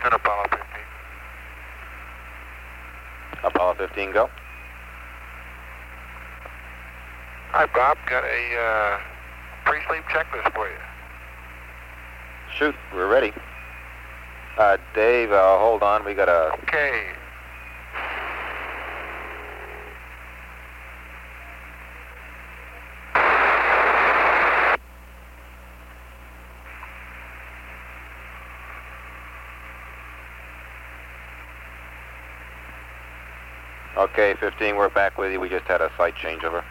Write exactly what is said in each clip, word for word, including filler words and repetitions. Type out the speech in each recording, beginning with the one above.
Houston, Apollo fifteen. Apollo fifteen, go. Hi, Bob. Got a uh, pre-sleep checklist for you. Shoot, we're ready. Uh, Dave, uh, hold on. We got a... Okay. Okay, fifteen, we're back with you. We just had a site changeover.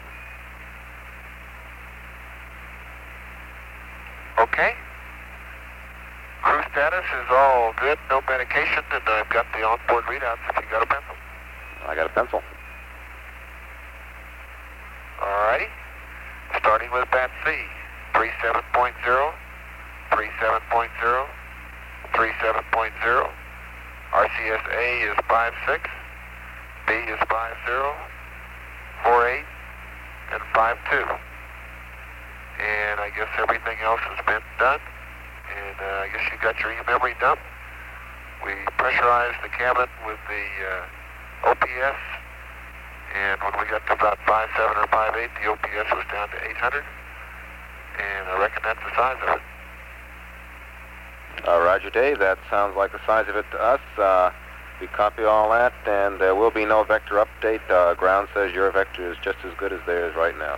Okay. Crew status is all good, no medication, and I've got the onboard readouts if you got a pencil. I got a pencil. Alrighty. Starting with Bat C. thirty-seven point zero, thirty-seven point zero, thirty-seven point zero. R C S A is five six. B is five zero, four eight, and five two. And I guess everything else has been done. And uh, I guess you got your e-memory dump. We pressurized the cabin with the uh, O P S. And when we got to about five seven or five eight, the O P S was down to eight hundred. And I reckon that's the size of it. Uh, Roger, Dave. That sounds like the size of it to us. Uh, we copy all that, and there will be no vector update. Uh, ground says your vector is just as good as theirs right now.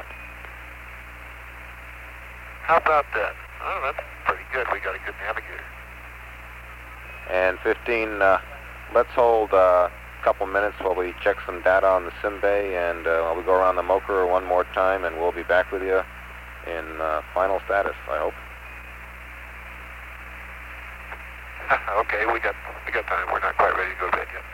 How about that? Oh, that's pretty good. We got a good navigator. And fifteen, uh, let's hold uh, a couple minutes while we check some data on the sim bay, and uh, we go around the Mocha one more time, and we'll be back with you in uh, final status, I hope. Okay, we got we got time. We're not quite ready to go to bed yet.